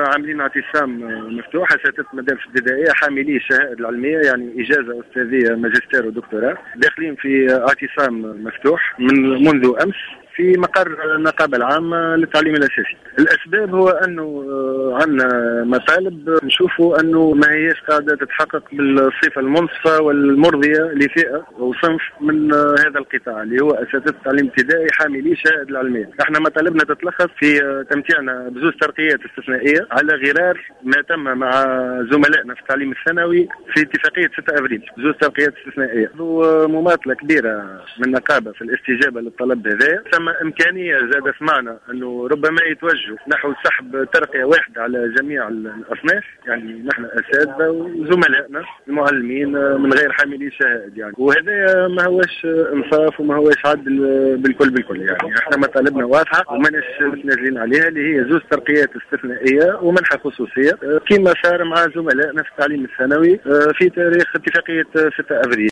عاملين اعتصام مفتوح اساتذه المدارس الابتدائيه حاملي الشهائد العلميه، يعني اجازه استاذيه ماجستير ودكتوراه، داخلين في اعتصام مفتوح منذ امس في مقر النقابة العامة للتعليم الأساسي. الأسباب هو أنه عندنا مطالب نشوفوا أنه ما هيش قاعدة تتحقق بالصفة المنصفة والمرضية لفئة وصنف من هذا القطاع اللي هو أساتذة التعليم الابتدائي حاملي الشهائد العلمية. احنا مطالبنا تتلخص في تمتيعنا بزوج ترقيات استثنائية على غرار ما تم مع زملائنا في التعليم الثانوي في اتفاقية 6 أبريل، بزوج ترقيات استثنائية. ومماطلة كبيرة من النقابة في الاستجابة للطلب هذا. ثم إمكانية زاد سمعنا أنه ربما يتوجه نحو سحب ترقية واحدة على جميع الأصناف، يعني نحن أساتذة وزملائنا المعلمين من غير حاملي شهائد يعني، وهذا ما هوش إنصاف وما هوش عدل بالكل يعني. احنا مطالبنا واضحة وماناش متنازلين عليها، اللي هي زوج ترقيات استثنائية ومنحة خصوصية كما صار مع زملائنا في التعليم الثانوي في تاريخ اتفاقية 6 أبريل.